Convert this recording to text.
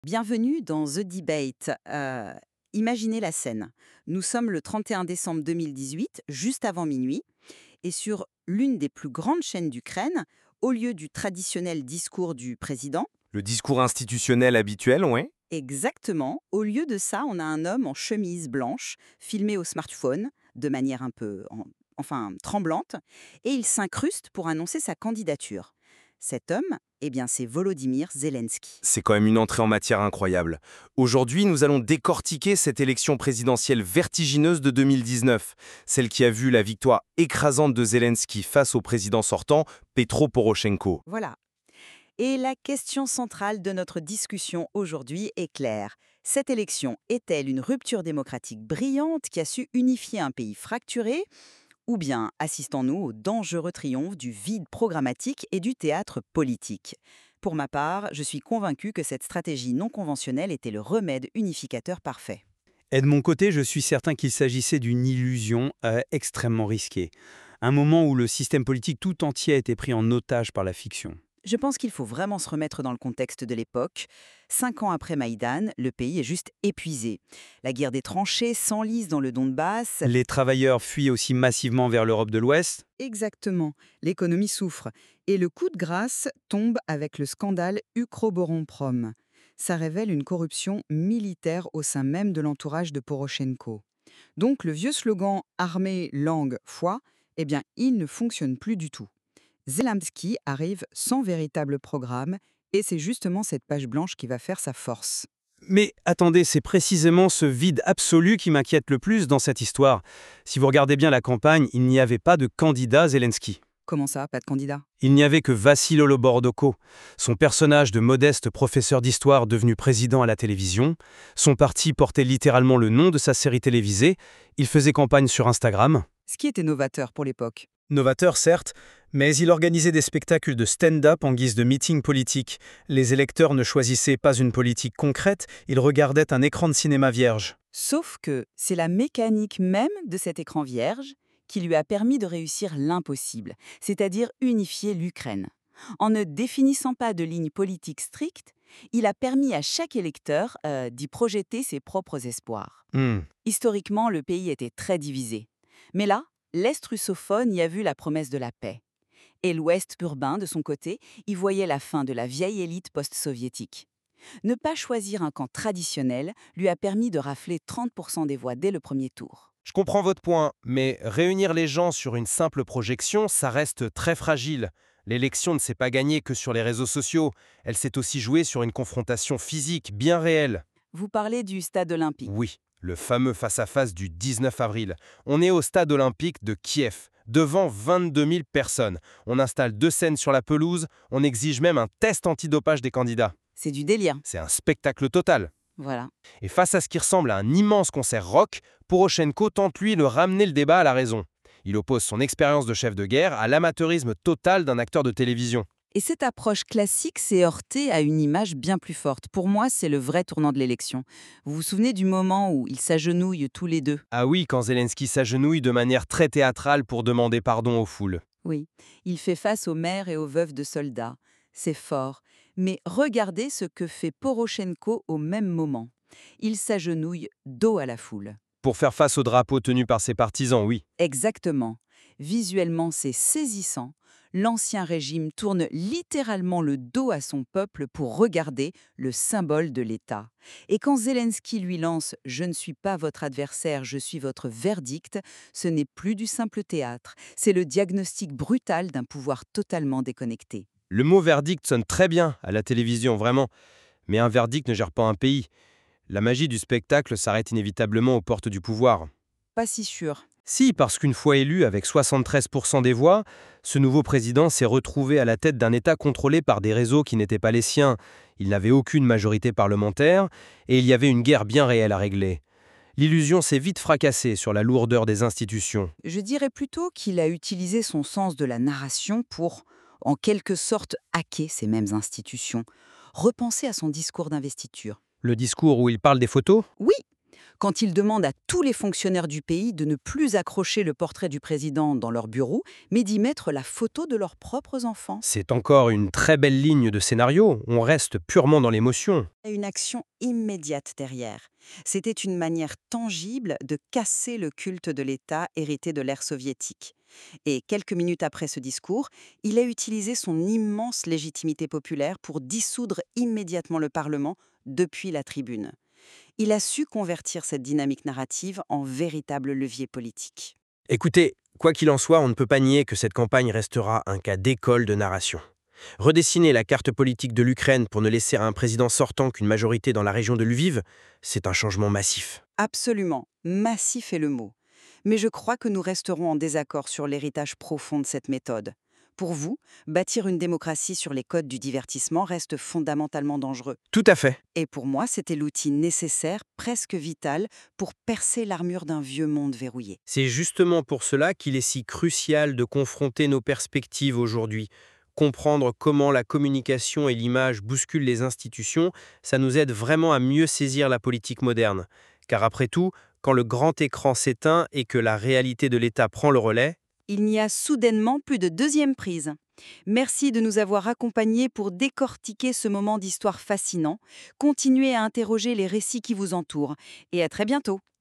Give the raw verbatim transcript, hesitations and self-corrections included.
Bienvenue dans The Debate. Euh, imaginez la scène. Nous sommes le trente et un décembre deux mille dix-huit, juste avant minuit, et sur l'une des plus grandes chaînes d'Ukraine, au lieu du traditionnel discours du président, Le discours institutionnel habituel, ouais. exactement, au lieu de ça, on a un homme en chemise blanche, filmé au smartphone, de manière un peu, en- enfin, tremblante, et il s'incruste pour annoncer sa candidature. Cet homme, eh bien, c'est Volodymyr Zelensky. C'est quand même une entrée en matière incroyable. Aujourd'hui, nous allons décortiquer cette élection présidentielle vertigineuse de deux mille dix-neuf, celle qui a vu la victoire écrasante de Zelensky face au président sortant, Petro Poroshenko. Voilà. Et la question centrale de notre discussion aujourd'hui est claire. Cette élection est-elle une rupture démocratique brillante qui a su unifier un pays fracturé, ou bien assistons-nous au dangereux triomphe du vide programmatique et du théâtre politique? Pour ma part, je suis convaincue que cette stratégie non conventionnelle était le remède unificateur parfait. Et de mon côté, je suis certain qu'il s'agissait d'une illusion euh, extrêmement risquée. Un moment où le système politique tout entier a été pris en otage par la fiction. Je pense qu'il faut vraiment se remettre dans le contexte de l'époque. Cinq ans après Maïdan, le pays est juste épuisé. La guerre des tranchées s'enlise dans le Donbass. Les travailleurs fuient aussi massivement vers l'Europe de l'Ouest. Exactement. L'économie souffre. Et le coup de grâce tombe avec le scandale Ukroboronprom. Ça révèle une corruption militaire au sein même de l'entourage de Poroshenko. Donc le vieux slogan armée, langue, foi, eh bien, il ne fonctionne plus du tout. Zelensky arrive sans véritable programme et c'est justement cette page blanche qui va faire sa force. Mais attendez, c'est précisément ce vide absolu qui m'inquiète le plus dans cette histoire. Si vous regardez bien la campagne, il n'y avait pas de candidat Zelensky. Comment ça, pas de candidat? Il n'y avait que Vassil Holobordoko, son personnage de modeste professeur d'histoire devenu président à la télévision. Son parti portait littéralement le nom de sa série télévisée. Il faisait campagne sur Instagram. Ce qui était novateur pour l'époque. Novateur, certes, mais il organisait des spectacles de stand-up en guise de meeting politique. Les électeurs ne choisissaient pas une politique concrète, ils regardaient un écran de cinéma vierge. Sauf que c'est la mécanique même de cet écran vierge qui lui a permis de réussir l'impossible, c'est-à-dire unifier l'Ukraine. En ne définissant pas de ligne politique stricte, il a permis à chaque électeur euh, d'y projeter ses propres espoirs. Hmm. Historiquement, le pays était très divisé. Mais là, l'Est russophone y a vu la promesse de la paix. Et l'Ouest urbain, de son côté, y voyait la fin de la vieille élite post-soviétique. Ne pas choisir un camp traditionnel lui a permis de rafler trente pour cent des voix dès le premier tour. Je comprends votre point, mais réunir les gens sur une simple projection, ça reste très fragile. L'élection ne s'est pas gagnée que sur les réseaux sociaux, elle s'est aussi jouée sur une confrontation physique bien réelle. Vous parlez du stade olympique. Oui, le fameux face-à-face du dix-neuf avril. On est au stade olympique de Kiev, devant vingt-deux mille personnes. On installe deux scènes sur la pelouse, on exige même un test antidopage des candidats. C'est du délire. C'est un spectacle total. Voilà. Et face à ce qui ressemble à un immense concert rock, Poroshenko tente lui de ramener le débat à la raison. Il oppose son expérience de chef de guerre à l'amateurisme total d'un acteur de télévision. Et cette approche classique s'est heurtée à une image bien plus forte. Pour moi, c'est le vrai tournant de l'élection. Vous vous souvenez du moment où ils s'agenouillent tous les deux? Ah oui, quand Zelensky s'agenouille de manière très théâtrale pour demander pardon aux foules. Oui, il fait face aux mères et aux veuves de soldats. C'est fort. Mais regardez ce que fait Poroshenko au même moment. Il s'agenouille dos à la foule. Pour faire face au drapeau tenu par ses partisans, oui. Exactement. Visuellement, c'est saisissant. L'ancien régime tourne littéralement le dos à son peuple pour regarder le symbole de l'État. Et quand Zelensky lui lance « Je ne suis pas votre adversaire, je suis votre verdict », ce n'est plus du simple théâtre, c'est le diagnostic brutal d'un pouvoir totalement déconnecté. Le mot verdict sonne très bien à la télévision, vraiment. Mais un verdict ne gère pas un pays. La magie du spectacle s'arrête inévitablement aux portes du pouvoir. Pas si sûr. Si, parce qu'une fois élu avec soixante-treize pour cent des voix, ce nouveau président s'est retrouvé à la tête d'un État contrôlé par des réseaux qui n'étaient pas les siens. Il n'avait aucune majorité parlementaire et il y avait une guerre bien réelle à régler. L'illusion s'est vite fracassée sur la lourdeur des institutions. Je dirais plutôt qu'il a utilisé son sens de la narration pour, en quelque sorte, hacker ces mêmes institutions, repenser à son discours d'investiture. Le discours où il parle des photos? Oui, quand il demande à tous les fonctionnaires du pays de ne plus accrocher le portrait du président dans leur bureau, mais d'y mettre la photo de leurs propres enfants. C'est encore une très belle ligne de scénario, on reste purement dans l'émotion. Une action immédiate derrière. C'était une manière tangible de casser le culte de l'État hérité de l'ère soviétique. Et quelques minutes après ce discours, il a utilisé son immense légitimité populaire pour dissoudre immédiatement le Parlement depuis la tribune. Il a su convertir cette dynamique narrative en véritable levier politique. Écoutez, quoi qu'il en soit, on ne peut pas nier que cette campagne restera un cas d'école de narration. Redessiner la carte politique de l'Ukraine pour ne laisser à un président sortant qu'une majorité dans la région de Lviv, c'est un changement massif. Absolument, massif est le mot. Mais je crois que nous resterons en désaccord sur l'héritage profond de cette méthode. Pour vous, bâtir une démocratie sur les codes du divertissement reste fondamentalement dangereux. Tout à fait. Et pour moi, c'était l'outil nécessaire, presque vital, pour percer l'armure d'un vieux monde verrouillé. C'est justement pour cela qu'il est si crucial de confronter nos perspectives aujourd'hui. Comprendre comment la communication et l'image bousculent les institutions, ça nous aide vraiment à mieux saisir la politique moderne. Car après tout, quand le grand écran s'éteint et que la réalité de l'État prend le relais, Il n'y a soudainement plus de deuxième prise. Merci de nous avoir accompagnés pour décortiquer ce moment d'histoire fascinant. Continuez à interroger les récits qui vous entourent. Et à très bientôt.